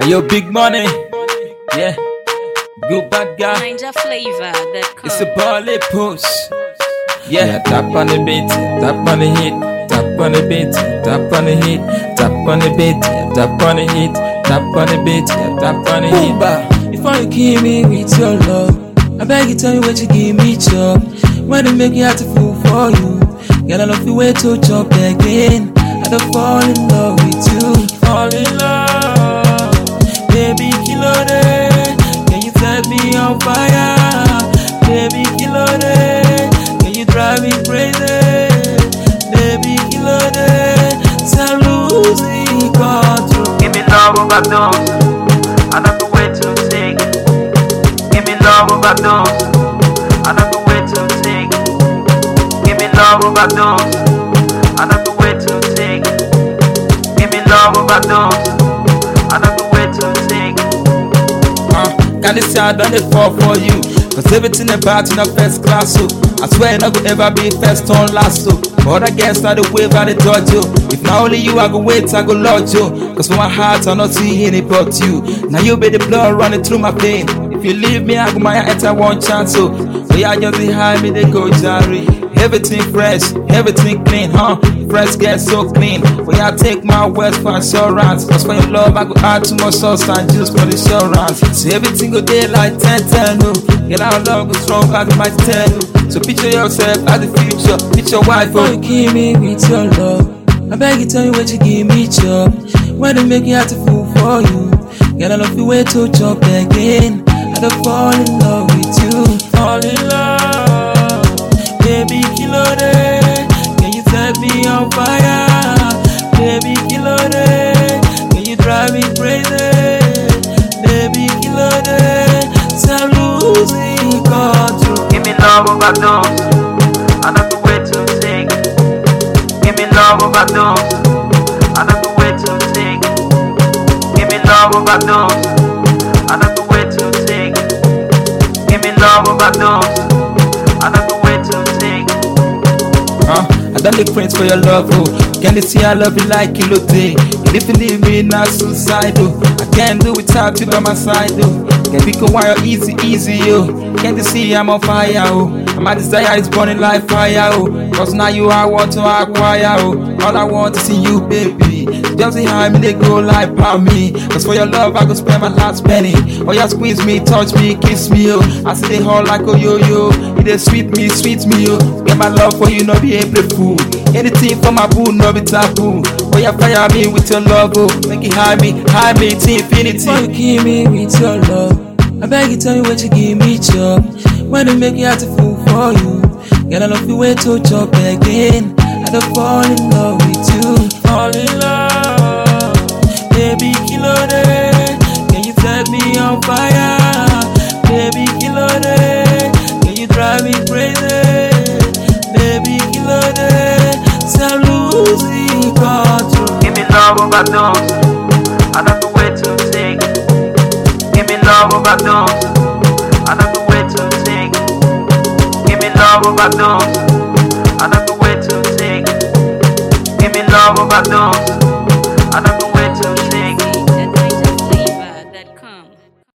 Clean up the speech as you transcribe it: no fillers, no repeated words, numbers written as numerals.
Yo, big money. Yeah. Good bad guy. Ninja flavor that It's a bally push. Yeah, tap on the beat, tap on the hit, tap on the beat, tap on the hit, tap on the beat, tap on the hit, tap on the beat, tap on the hit. Boomba, before you kill me with your love, I beg you tell me what you give me chop. When they make me have to fool for you, girl I love you way to chop again. I don't fall in love with you. Fall in love, Baby kilo day, can you set me on fire? Baby kilo day, can you drive me crazy? Baby kilo day, I'm losing control. Give me love overdose, another way to take. Give me love overdose, another way to take. Give me love overdose, another way to take. Give me love overdose, another way to take. Can you see I done it for you? Cause everything about in a first class, so I swear I could ever be first on last, so but I guess I the wave I the dodge you. If not only you, I go wait, I go lodge you. Cause for my heart, I not see any but you. Now you be the blood running through my vein. If you leave me, I go my enter one chance, so yeah, just behind me, they go jari. Everything fresh, everything clean, huh? Fresh get so clean. But I take my words for assurance. Cause for your love, I go add too much sauce and juice for the assurance. See everything go day like 10-10, no. Get our love go strong as my 10. So picture yourself as the future, picture wife. Before you kill me with your love, I beg you tell me what you give me chop. When they make me have to fool for you, girl I love you way to chop again. I don't fall in love with you. Fall in love, Baby kilo day, can you set me on fire? Baby kilo day, can you drive me crazy? Baby kilo day, I'm losing control. Give me love overdose, another way to take. Give me love overdose, another way to take. Give me love overdose, another way to take. Give me love overdose, another way to take. I done the prince for your love, oh. Can you see I love you like kilo day? And if you leave me, not suicidal. I can't do without you by my side, oh. Can be quiet, easy, oh. Can't you see I'm on fire, oh. And my desire is burning like fire, oh. Cause now you I want to acquire, oh. All I want is see you, baby. Just behind me, they go like power me. Cause for your love, I go spend my last penny. Oh, you squeeze me, touch me, kiss me, oh. I see they all like a yo-yo. It dey sweet me, oh. Get my love for you, no be April fool. Anything for my boo, no be taboo. Oh, you fire me with your love, oh. Make it hide me to infinity. Before you kill me with your love, I beg you tell me what you give me chop. When they make me have to fool for you, girl I love you way to chop again. I don't fall in love with you. Fall in love, Baby kilo day, can you set me on fire? Baby kilo day, can you drive me crazy? Baby kilo day, I'm losing control. Give me love overdose, another way to take. Give me love overdose, another way to take. Give me love overdose, another way to take. Give me love overdose.